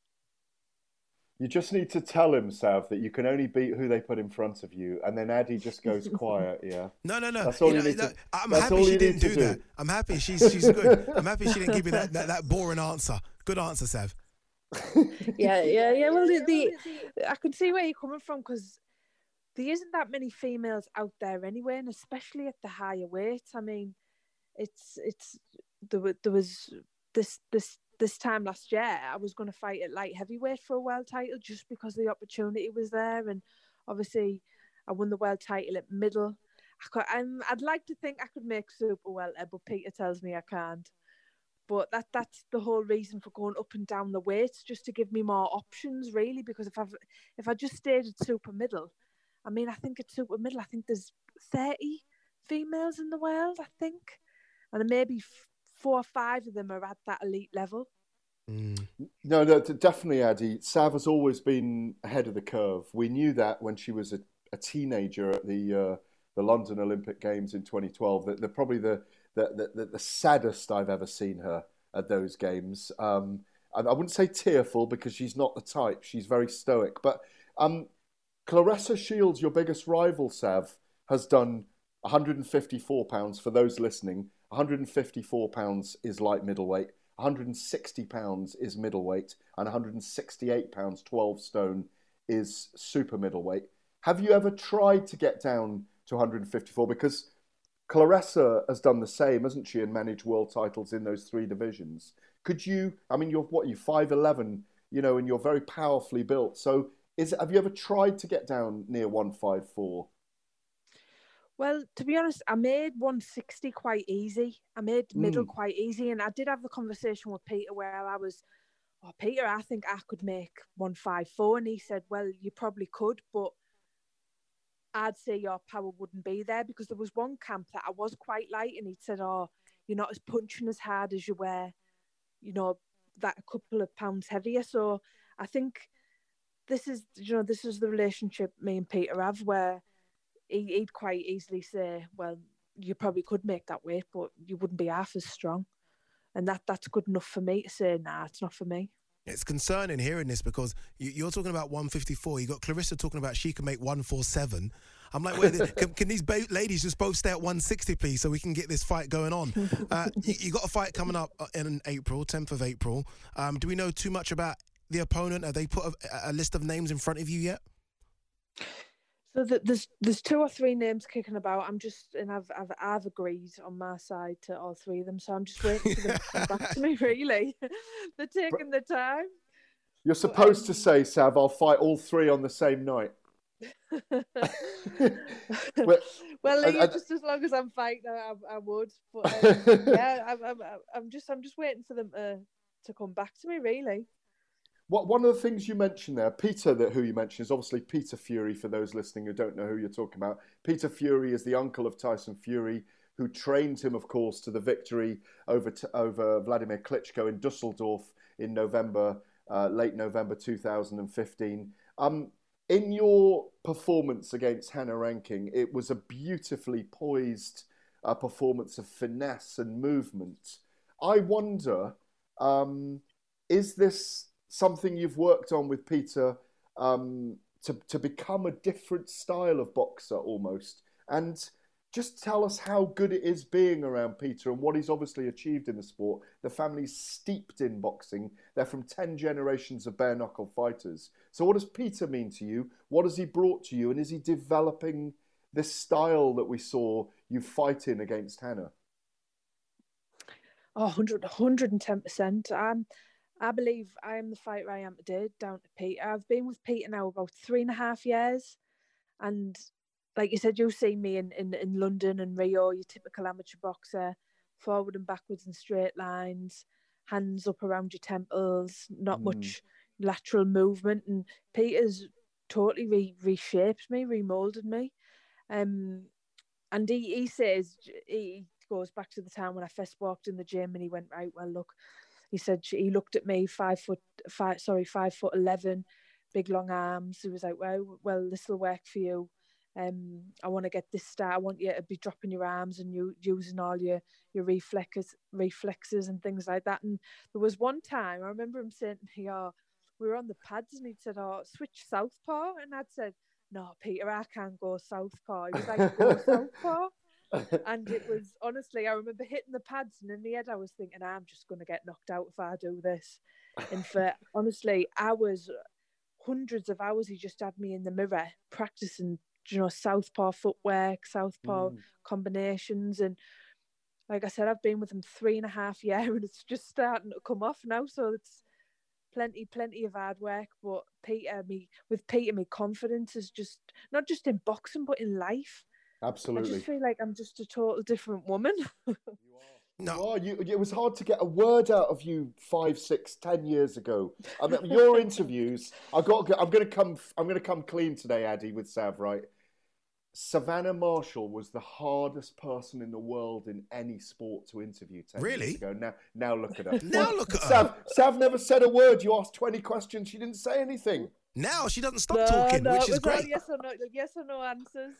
G: You just need to tell him, Sav, that you can only beat who they put in front of you, and then Addy just goes quiet, yeah?
C: No, no, no.
G: That's all
C: you,
G: you
C: know,
G: need
C: no,
G: to,
C: I'm
G: that's
C: happy
G: all
C: she
G: you
C: didn't
G: need
C: do
G: to
C: that. I'm happy she's she's good. I'm happy she didn't give me that, that, that boring answer. Good answer, Sav.
N: yeah, yeah, yeah. Well, the, the I can see where you're coming from, because there isn't that many females out there anyway, and especially at the higher weight. I mean, it's it's there, there was this this this time last year I was going to fight at light heavyweight for a world title just because the opportunity was there, and obviously I won the world title at middle. I could, I'm, I'd like to think I could make super welter, but Peter tells me I can't. But that that's the whole reason for going up and down the weights, just to give me more options, really. Because if I've if I just stayed at super middle, I mean, I think at super middle, I think there's thirty females in the world, I think, and maybe f- four or five of them are at that elite level.
G: Mm. No, no, definitely, Addy. Sav has always been ahead of the curve. We knew that when she was a, a teenager at the uh, the London Olympic Games in twenty twelve. That they're probably the the, the the saddest I've ever seen her at those games. Um, I, I wouldn't say tearful, because she's not the type. She's very stoic. But um, Claressa Shields, your biggest rival, Sav, has done one hundred fifty-four pounds. For those listening, one hundred fifty-four pounds is light middleweight. one one hundred sixty pounds is middleweight, and one hundred sixty-eight pounds, twelve stone, is super middleweight. Have you ever tried to get down to one hundred fifty-four? Because Claressa has done the same, hasn't she, and managed world titles in those three divisions. Could you, I mean, you're what, you're five eleven, you know, and you're very powerfully built. So is have you ever tried to get down near one fifty-four?
N: Well, to be honest, I made one sixty quite easy. I made middle
G: Mm.
N: quite easy. And I did have the conversation with Peter where I was, oh, Peter, I think I could make one fifty-four. And he said, well, you probably could, but I'd say your power wouldn't be there, because there was one camp that I was quite light and he'd said, oh, you're not as punching as hard as you were, you know, that a couple of pounds heavier. So I think this is, you know, this is the relationship me and Peter have, where he, he'd quite easily say, well, you probably could make that weight, but you wouldn't be half as strong. And that that's good enough for me to say, nah, it's not for me.
C: It's concerning hearing this, because you, you're talking about one fifty-four. You got Claressa talking about she can make one forty-seven. I'm like, wait, can, can these ba- ladies just both stay at one sixty, please, so we can get this fight going on? Uh, you, you got a fight coming up in April, tenth of April. Um, do we know too much about the opponent? Have they put a, a list of names in front of you yet?
N: So the, there's there's two or three names kicking about. I'm just, and I've I've I've agreed on my side to all three of them. So I'm just waiting for them to come back to me. Really, they're taking the time.
G: You're supposed but, um, to say, Sav, I'll fight all three on the same night.
N: well, well I, I, just as long as I'm fighting, I, I would. But um, yeah, I'm, I'm I'm just I'm just waiting for them to to come back to me. Really.
G: What, one of the things you mentioned there, Peter, that who you mentioned, is obviously Peter Fury, for those listening who don't know who you're talking about. Peter Fury is the uncle of Tyson Fury, who trained him, of course, to the victory over t- over Vladimir Klitschko in Dusseldorf in November, uh, late November two thousand fifteen. Um, in your performance against Hannah Rankin, it was a beautifully poised uh, performance of finesse and movement. I wonder, um, is this something you've worked on with Peter um, to, to become a different style of boxer almost? And just tell us how good it is being around Peter and what he's obviously achieved in the sport. The family's steeped in boxing. They're from ten generations of bare knuckle fighters. So what does Peter mean to you? What has he brought to you? And is he developing this style that we saw you fight in against Hannah?
N: Oh, one hundred, one hundred ten percent. Um, I believe I am the fighter I am today, down to Peter. I've been with Peter now about three and a half years. And like you said, you've seen me in, in, in London and Rio, your typical amateur boxer, forward and backwards in straight lines, hands up around your temples, not mm. much lateral movement. And Peter's totally re- reshaped me, remolded me. Um, and he, he says, he goes back to the time when I first walked in the gym and he went, right, well, look, he said, he looked at me, five foot, five, sorry, five foot eleven, big long arms. He was like, well, well, this will work for you. Um, I want to get this start. I want you to be dropping your arms and you using all your your reflexes, reflexes and things like that. And there was one time I remember him saying to me, "Oh, we were on the pads," and he'd said, "Oh, switch southpaw," and I'd said, "No, Peter, I can't go southpaw." He was like, "Go southpaw." And it was, honestly, I remember hitting the pads and in the head I was thinking, I'm just going to get knocked out if I do this. And for, honestly, hours, hundreds of hours, he just had me in the mirror practicing, you know, southpaw footwork, southpaw mm. combinations. And like I said, I've been with him three and a half years and it's just starting to come off now. So it's plenty, plenty of hard work. But Peter, me, with Peter, my confidence is just, not just in boxing, but in life.
G: Absolutely.
N: I just feel like I'm just a total different woman.
G: No, you are. You, it was hard to get a word out of you five, six, ten years ago. I mean, your interviews. I got. I'm going to come. I'm going to come clean today, Addy, with Sav. Right. Savannah Marshall was the hardest person in the world in any sport to interview ten
C: really?
G: years ago. Now, now look at her.
C: now look at
G: Sav,
C: her.
G: Sav never said a word. You asked twenty questions. She didn't say anything.
C: Now she doesn't stop
N: no,
C: talking,
N: no,
C: which
N: it was
C: is great.
N: all yes or no, yes or no answers.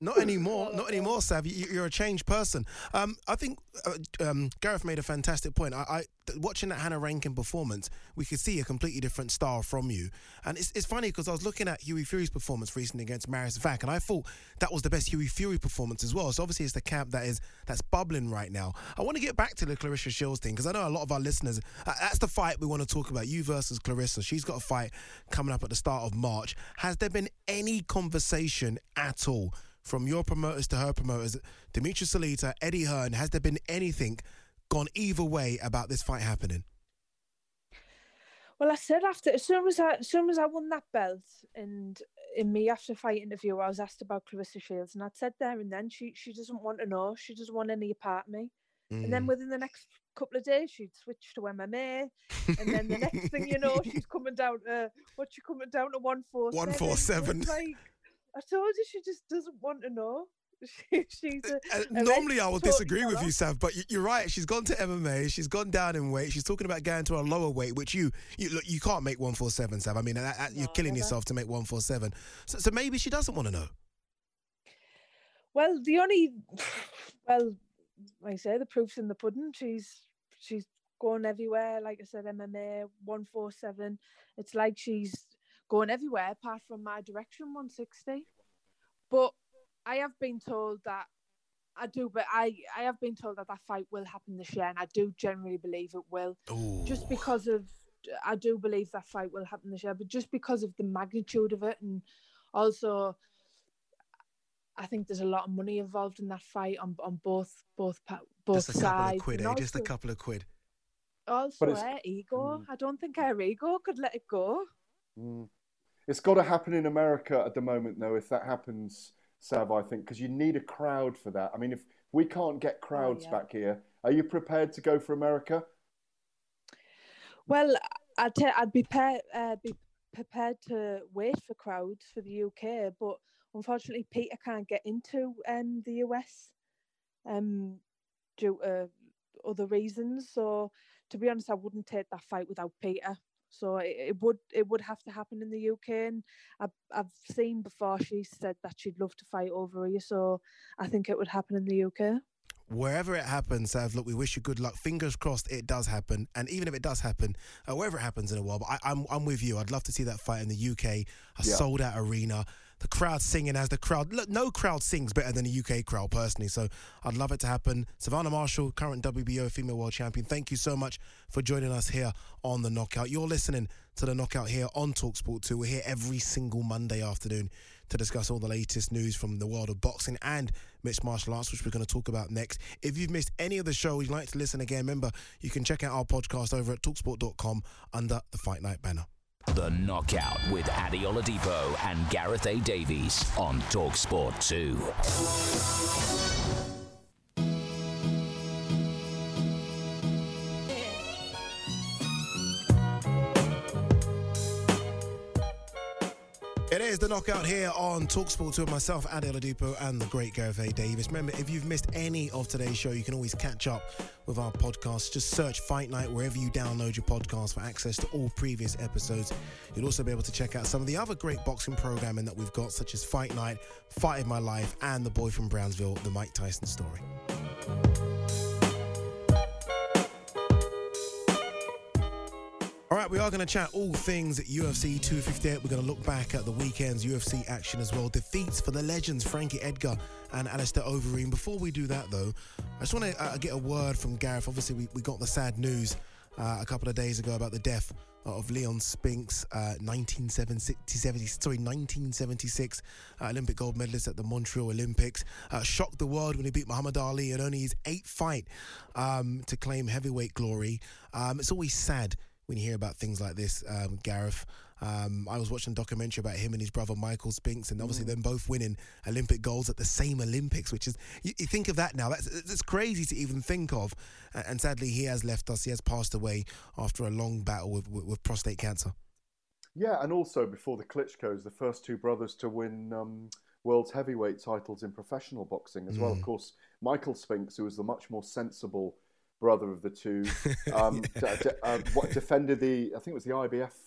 C: Not anymore, not anymore, Sav. You, you're a changed person. Um, I think uh, um, Gareth made a fantastic point. I, I watching that Hannah Rankin performance, we could see a completely different style from you. And it's, it's funny because I was looking at Hughie Fury's performance recently against Marius Vack, and I thought that was the best Hughie Fury performance as well. So obviously it's the camp that is that's bubbling right now. I want to get back to the Claressa Shields thing because I know a lot of our listeners, uh, that's the fight we want to talk about. You versus Claressa. She's got a fight coming up at the start of March. Has there been any conversation at all from your promoters to her promoters, Demetrius Salita, Eddie Hearn? Has there been anything gone either way about this fight happening?
N: Well, I said after, as soon as I, as soon as I won that belt, and in me after fight interview, I was asked about Claressa Shields, and I'd said there and then she she doesn't want to know, she doesn't want any part of me. Mm. And then within the next couple of days, she'd switch to M M A, and then the next thing you know, she's coming down to what's she coming down to one four seven.
C: One four seven.
N: Like, I told you, she just doesn't want to know. She, she's a,
C: uh,
N: a
C: normally I would disagree
N: totally
C: with you, Sav, but you're right. She's gone to M M A. She's gone down in weight. She's talking about going to a lower weight, which you you look, you can't make one forty-seven, Sav. I mean, that, that, you're no, killing never. yourself to make one forty-seven. So, so maybe she doesn't want to know.
N: Well, the only, well, like I say, the proof's in the pudding. She's she's going everywhere. Like I said, M M A, one forty-seven. It's like she's going everywhere apart from my direction, one sixty. But I have been told that I do, but I, I have been told that that fight will happen this year, and I do generally believe it will.
C: Ooh.
N: Just because of, I do believe that fight will happen this year, but just because of the magnitude of it, and also, I think there's a lot of money involved in that fight on on both both both
C: just a
N: sides.
C: Couple of quid, eh?
N: Also,
C: just a couple of quid.
N: Also, her ego. Mm. I don't think her ego could let it go.
G: Mm. It's got to happen in America at the moment, though. If that happens, Sav, I think, because you need a crowd for that. I mean, if we can't get crowds oh, yeah. back here, are you prepared to go for America?
N: Well, I'd, t- I'd be, pre- uh, be prepared to wait for crowds for the U K, but unfortunately, Peter can't get into um, the U S um, due to other reasons. So, to be honest, I wouldn't take that fight without Peter. So it, it would it would have to happen in the U K, and I've, I've seen before she said that she'd love to fight over here, so I think it would happen in the U K.
C: Wherever it happens, Sav, look, we wish you good luck. Fingers crossed it does happen, and even if it does happen, uh, wherever it happens in a while, but I, I'm I'm with you. I'd love to see that fight in the U K, a yeah. sold out arena. The crowd singing as the crowd, look, no crowd sings better than the U K crowd, personally. So I'd love it to happen. Savannah Marshall, current W B O female world champion, thank you so much for joining us here on The Knockout. You're listening to The Knockout here on TalkSport two. We're here every single Monday afternoon to discuss all the latest news from the world of boxing and mixed martial arts, which we're going to talk about next. If you've missed any of the show, you'd like to listen again, remember, you can check out our podcast over at talksport dot com under the Fight Night banner.
D: The Knockout with Adi Oladipo and Gareth A. Davies on TalkSport two.
C: It is The Knockout here on TalkSport two with myself, Adi Oladipo, and the great Gareth A. Davies. Remember, if you've missed any of today's show, you can always catch up with our podcast. Just search Fight Night wherever you download your podcast for access to all previous episodes. You'll also be able to check out some of the other great boxing programming that we've got, such as Fight Night, Fight of My Life, and The Boy from Brownsville, The Mike Tyson Story. All right, we are going to chat all things U F C two fifty-eight. We're going to look back at the weekend's U F C action as well. Defeats for the legends Frankie Edgar and Alistair Overeem. Before we do that, though, I just want to uh, get a word from Gareth. Obviously, we, we got the sad news uh, a couple of days ago about the death of Leon Spinks, uh, nineteen seventy, sorry, nineteen seventy-six uh, Olympic gold medalist at the Montreal Olympics. Uh, shocked the world when he beat Muhammad Ali in only his eighth fight um, to claim heavyweight glory. Um, it's always sad when you hear about things like this, um, Gareth. Um, I was watching a documentary about him and his brother Michael Spinks, and obviously mm. them both winning Olympic golds at the same Olympics, which is, you, you think of that now, that's, that's crazy to even think of. And, and sadly, he has left us. He has passed away after a long battle with, with, with prostate cancer.
G: Yeah, and also before the Klitschko's, the first two brothers to win um, world's heavyweight titles in professional boxing as mm. well. Of course, Michael Spinks, who was the much more sensible brother of the two, um, yeah. d- d- uh, what defended the, I think it was the I B F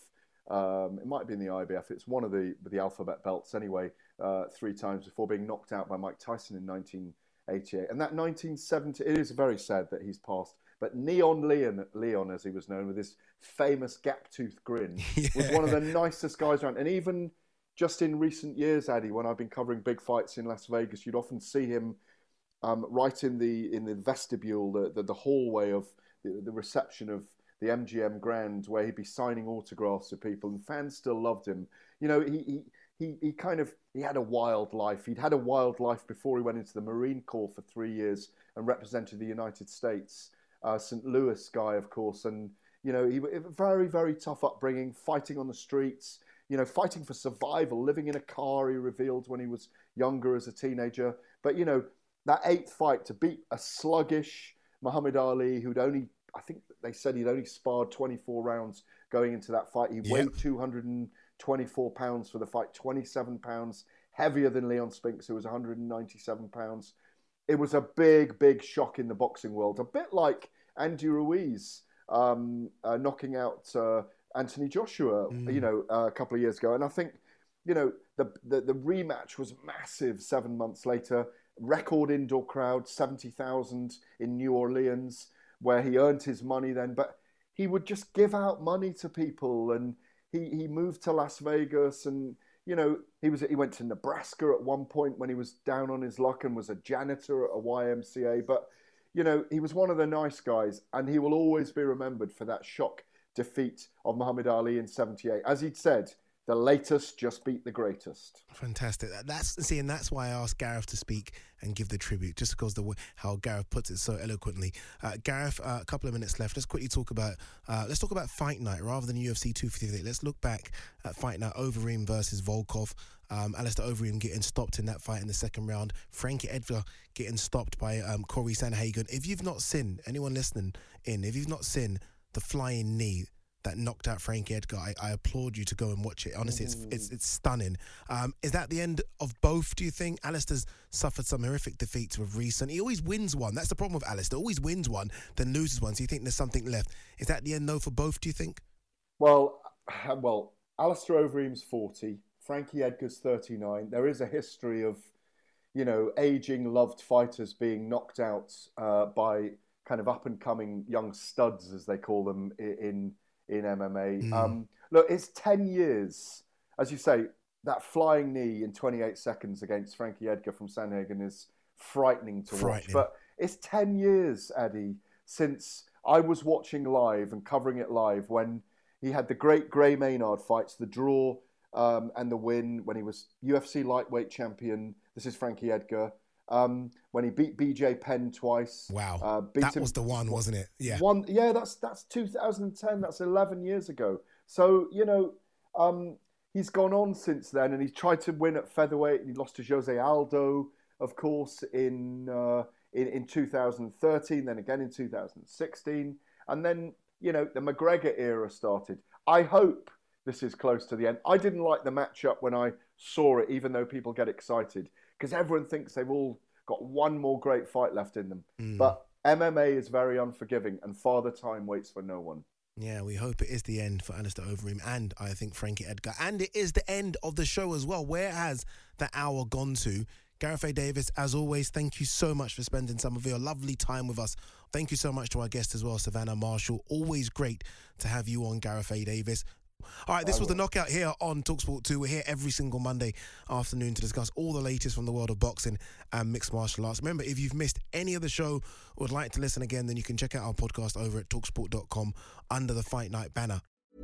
G: Um, it might be in the I B F. It's one of the the alphabet belts anyway. Uh, three times before being knocked out by Mike Tyson in nineteen eighty-eight. And that nineteen seventy, it is very sad that he's passed. But Neon Leon, Leon, as he was known, with his famous gap-toothed grin, yeah. was one of the nicest guys around. And even just in recent years, Addy, when I've been covering big fights in Las Vegas, you'd often see him um, right in the in the vestibule, the the, the hallway of the, the reception of the M G M Grand, where he'd be signing autographs to people, and fans still loved him. You know, he he he, he kind of he had a wild life. He'd had a wild life before he went into the Marine Corps for three years and represented the United States. Uh, Saint Louis guy, of course, and you know, he very very tough upbringing, fighting on the streets. You know, fighting for survival, living in a car, he revealed when he was younger as a teenager. But, you know, that eighth fight to beat a sluggish Muhammad Ali, who'd only, I think they said he'd only sparred twenty-four rounds going into that fight. He yep. weighed two hundred twenty-four pounds for the fight, twenty-seven pounds heavier than Leon Spinks, who was one hundred ninety-seven pounds. It was a big, big shock in the boxing world. A bit like Andy Ruiz um, uh, knocking out... Uh, Anthony Joshua, mm. you know, uh, a couple of years ago. And I think, you know, the, the the rematch was massive seven months later. Record indoor crowd, seventy thousand in New Orleans, where he earned his money then. But he would just give out money to people. And he, he moved to Las Vegas and, you know, he was he went to Nebraska at one point when he was down on his luck and was a janitor at a Y M C A. But, you know, he was one of the nice guys, and he will always be remembered for that shock defeat of Muhammad Ali in seventy-eight. As he'd said, the latest just beat the greatest.
C: Fantastic. That's see, and that's why I asked Gareth to speak and give the tribute, just because the way how Gareth puts it so eloquently. Uh, Gareth, uh, a couple of minutes left. Let's quickly talk about uh, let's talk about Fight Night rather than U F C two fifty-eight. Let's look back at Fight Night. Overeem versus Volkov. Um, Alistair Overeem getting stopped in that fight in the second round. Frankie Edgar getting stopped by um, Corey Sandhagen. If you've not seen, anyone listening in, if you've not seen the flying knee that knocked out Frankie Edgar, I, I applaud you to go and watch it. Honestly, it's it's, it's stunning. Um, is that the end of both, do you think? Alistair's suffered some horrific defeats with recent. He always wins one. That's the problem with Alistair. Always wins one, then loses one. So you think there's something left. Is that the end, though, for both, do you think?
G: Well, well, Alistair Overeem's forty. Frankie Edgar's thirty-nine. There is a history of, you know, aging, loved fighters being knocked out uh, by kind of up-and-coming young studs, as they call them, in in M M A. Mm. Um, look, it's ten years. As you say, that flying knee in twenty-eight seconds against Frankie Edgar from Sandhagen is frightening to frightening. watch. But it's ten years, Addy, since I was watching live and covering it live when he had the great Gray Maynard fights, the draw um, and the win, when he was U F C lightweight champion. This is Frankie Edgar. Um, when he beat B J Penn twice.
C: Wow,
G: uh, beat
C: that
G: him,
C: was the one, wasn't it? Yeah,
G: one. Yeah, that's that's two thousand ten. That's eleven years ago. So you know, um, he's gone on since then, and he's tried to win at featherweight, and he lost to Jose Aldo, of course, in uh, in in two thousand thirteen, then again in two thousand sixteen, and then you know the McGregor era started. I hope this is close to the end. I didn't like the matchup when I saw it, even though people get excited, because everyone thinks they've all got one more great fight left in them. Mm. But M M A is very unforgiving, and Father Time waits for no one.
C: Yeah, we hope it is the end for Alistair Overeem and I think Frankie Edgar. And it is the end of the show as well. Where has the hour gone to? Gareth A. Davis, as always, thank you so much for spending some of your lovely time with us. Thank you so much to our guest as well, Savannah Marshall. Always great to have you on, Gareth A. Davis. All right, this was the Knockout here on TalkSport two. We're here every single Monday afternoon to discuss all the latest from the world of boxing and mixed martial arts. Remember, if you've missed any of the show or would like to listen again, then you can check out our podcast over at talk sport dot com under the Fight Night banner.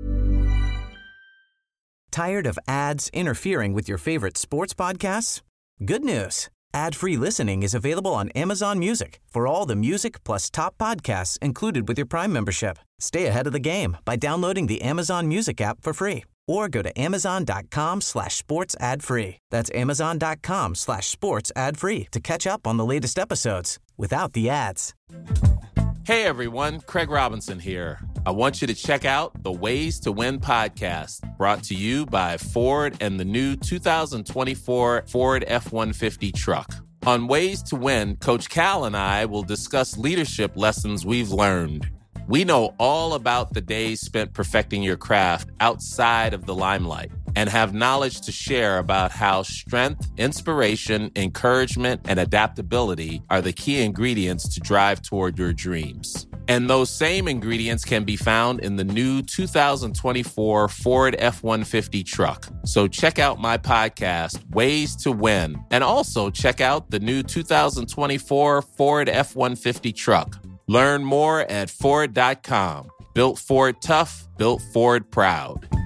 A: Tired of ads interfering with your favorite sports podcasts? Good news. Ad-free listening is available on Amazon Music for all the music plus top podcasts included with your Prime membership. Stay ahead of the game by downloading the Amazon Music app for free or go to amazon.com slash sports ad free. That's amazon.com slash sports ad free to catch up on the latest episodes without the ads.
O: Hey everyone, Craig Robinson here. I want you to check out the Ways to Win podcast, brought to you by Ford and the new two thousand twenty-four Ford F one fifty truck. On Ways to Win, Coach Cal and I will discuss leadership lessons we've learned. We know all about the days spent perfecting your craft outside of the limelight and have knowledge to share about how strength, inspiration, encouragement, and adaptability are the key ingredients to drive toward your dreams. And those same ingredients can be found in the new two thousand twenty-four Ford F one fifty truck. So check out my podcast, Ways to Win, and also check out the new two thousand twenty-four Ford F one fifty truck. Learn more at Ford dot com. Built Ford tough, built Ford proud.